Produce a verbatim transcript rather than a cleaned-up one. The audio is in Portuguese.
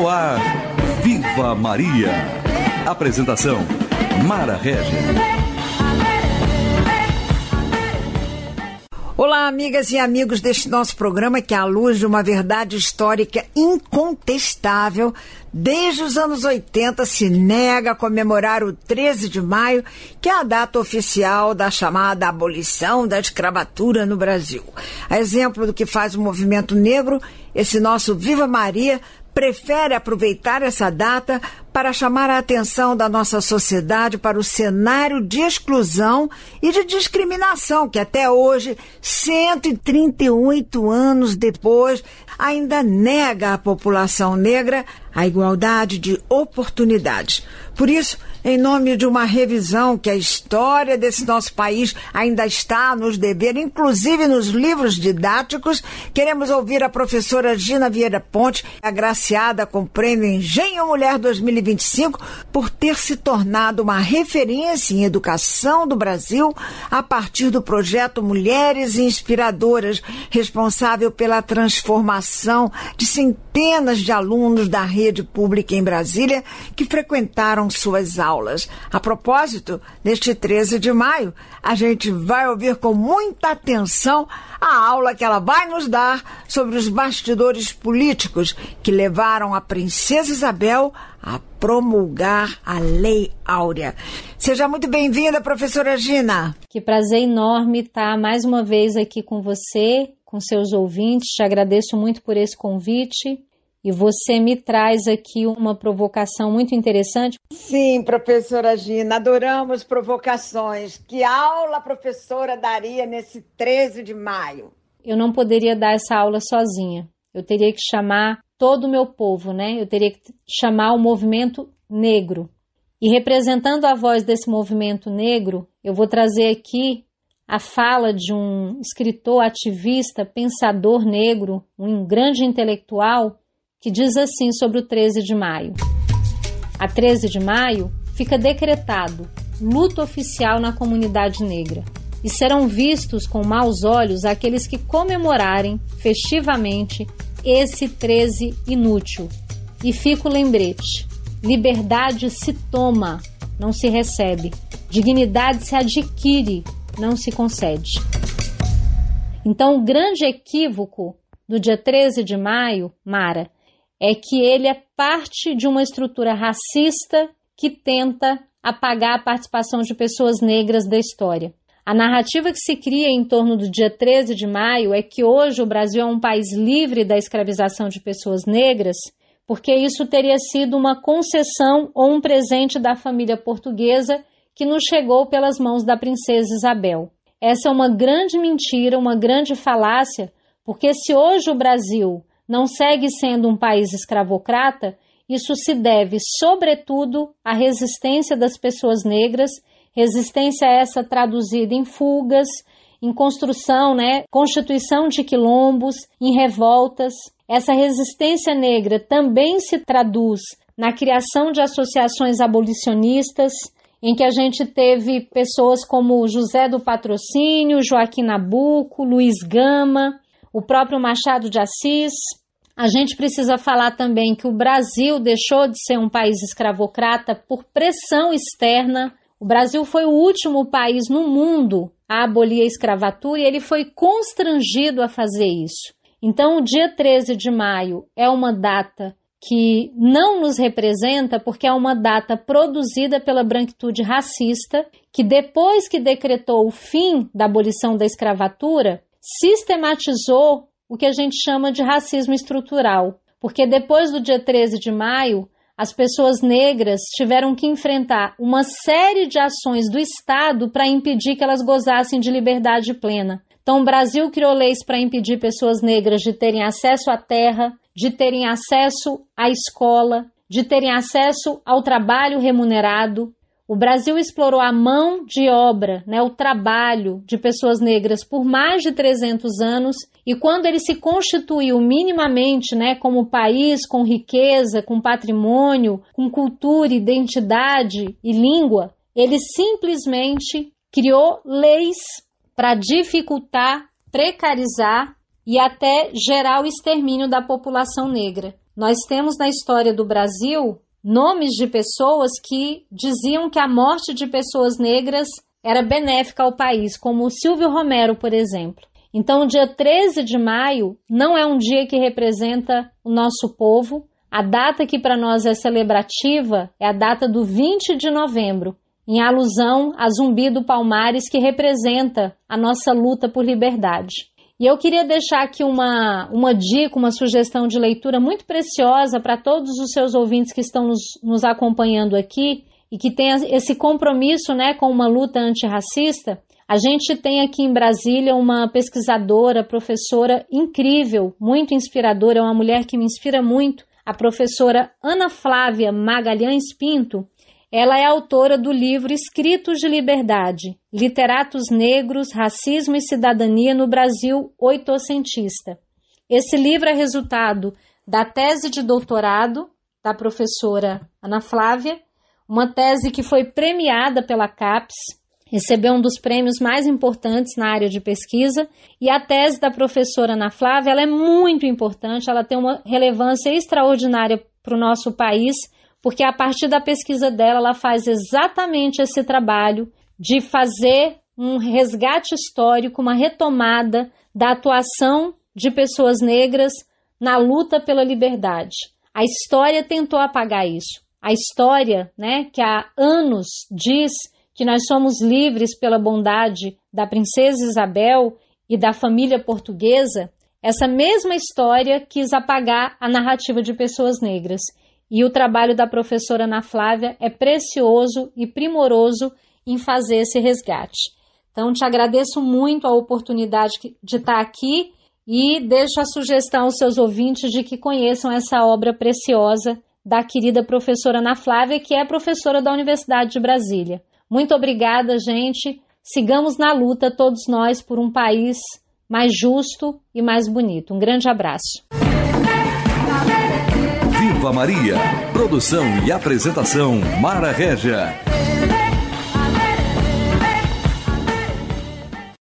No ar, Viva Maria. Apresentação, Mara Régia. Olá, amigas e amigos deste nosso programa que, à luz de uma verdade histórica incontestável, desde os anos oitenta se nega a comemorar o treze de maio, que é a data oficial da chamada abolição da escravatura no Brasil. A exemplo do que faz o movimento negro, esse nosso Viva Maria prefere aproveitar essa data para chamar a atenção da nossa sociedade para o cenário de exclusão e de discriminação que até hoje, cento e trinta e oito anos depois, ainda nega à população negra a igualdade de oportunidades. Por isso, em nome de uma revisão que a história desse nosso país ainda está a nos dever, inclusive nos livros didáticos, queremos ouvir a professora Gina Vieira Ponte, agraciada com o Prêmio Engenho Mulher dois mil e vinte e cinco, por ter se tornado uma referência em educação do Brasil a partir do projeto Mulheres Inspiradoras, responsável pela transformação de centenas de alunos da rede pública em Brasília que frequentaram suas aulas. A propósito, neste treze de maio, a gente vai ouvir com muita atenção a aula que ela vai nos dar sobre os bastidores políticos que levaram a Princesa Isabel a promulgar a Lei Áurea. Seja muito bem-vinda, professora Gina. Que prazer enorme estar mais uma vez aqui com você, com seus ouvintes. Te agradeço muito por esse convite. E você me traz aqui uma provocação muito interessante. Sim, professora Gina, adoramos provocações. Que aula a professora daria nesse treze de maio? Eu não poderia dar essa aula sozinha. Eu teria que chamar todo o meu povo, né? Eu teria que chamar o movimento negro. E representando a voz desse movimento negro, eu vou trazer aqui a fala de um escritor, ativista, pensador negro, um grande intelectual, que diz assim sobre o treze de maio. A treze de maio fica decretado luto oficial na comunidade negra e serão vistos com maus olhos aqueles que comemorarem festivamente esse treze inútil. E fica o lembrete: liberdade se toma, não se recebe. Dignidade se adquire, não se concede. Então, o grande equívoco do dia treze de maio, Mara, é que ele é parte de uma estrutura racista que tenta apagar a participação de pessoas negras da história. A narrativa que se cria em torno do dia treze de maio é que hoje o Brasil é um país livre da escravização de pessoas negras, porque isso teria sido uma concessão ou um presente da família portuguesa que nos chegou pelas mãos da princesa Isabel. Essa é uma grande mentira, uma grande falácia, porque se hoje o Brasil não segue sendo um país escravocrata, isso se deve, sobretudo, à resistência das pessoas negras, resistência essa traduzida em fugas, em construção, né, constituição de quilombos, em revoltas. Essa resistência negra também se traduz na criação de associações abolicionistas, em que a gente teve pessoas como José do Patrocínio, Joaquim Nabuco, Luiz Gama, o próprio Machado de Assis. A gente precisa falar também que o Brasil deixou de ser um país escravocrata por pressão externa. O Brasil foi o último país no mundo a abolir a escravatura e ele foi constrangido a fazer isso. Então, o dia treze de maio é uma data que não nos representa porque é uma data produzida pela branquitude racista que, depois que decretou o fim da abolição da escravatura, sistematizou o que a gente chama de racismo estrutural, porque depois do dia treze de maio, as pessoas negras tiveram que enfrentar uma série de ações do Estado para impedir que elas gozassem de liberdade plena. Então, o Brasil criou leis para impedir pessoas negras de terem acesso à terra, de terem acesso à escola, de terem acesso ao trabalho remunerado. O Brasil explorou a mão de obra, né, o trabalho de pessoas negras por mais de trezentos anos, e quando ele se constituiu minimamente, né, como país com riqueza, com patrimônio, com cultura, identidade e língua, ele simplesmente criou leis para dificultar, precarizar e até gerar o extermínio da população negra. nós temos na história do Brasil nomes de pessoas que diziam que a morte de pessoas negras era benéfica ao país, como o Silvio Romero, por exemplo. Então, o dia treze de maio não é um dia que representa o nosso povo. A data que para nós é celebrativa é a data do vinte de novembro, em alusão a Zumbi do Palmares, que representa a nossa luta por liberdade. E eu queria deixar aqui uma, uma dica, uma sugestão de leitura muito preciosa para todos os seus ouvintes que estão nos, nos acompanhando aqui e que têm esse compromisso, né, com uma luta antirracista. A gente tem aqui em Brasília uma pesquisadora, professora incrível, muito inspiradora, é uma mulher que me inspira muito, a professora Ana Flávia Magalhães Pinto. Ela é autora do livro Escritos de Liberdade, Literatos Negros, Racismo e Cidadania no Brasil Oitocentista. Esse livro é resultado da tese de doutorado da professora Ana Flávia, uma tese que foi premiada pela CAPES, recebeu um dos prêmios mais importantes na área de pesquisa, e a tese da professora Ana Flávia ela é muito importante, ela tem uma relevância extraordinária para o nosso país, porque a partir da pesquisa dela, ela faz exatamente esse trabalho de fazer um resgate histórico, uma retomada da atuação de pessoas negras na luta pela liberdade. A história tentou apagar isso. A história, né, que há anos diz que nós somos livres pela bondade da princesa Isabel e da família portuguesa, essa mesma história quis apagar a narrativa de pessoas negras. E o trabalho da professora Ana Flávia é precioso e primoroso em fazer esse resgate. Então, te agradeço muito a oportunidade de estar aqui e deixo a sugestão aos seus ouvintes de que conheçam essa obra preciosa da querida professora Ana Flávia, que é professora da Universidade de Brasília. Muito obrigada, gente. Sigamos na luta, todos nós, por um país mais justo e mais bonito. Um grande abraço. Viva Maria! Produção e apresentação Mara Régia.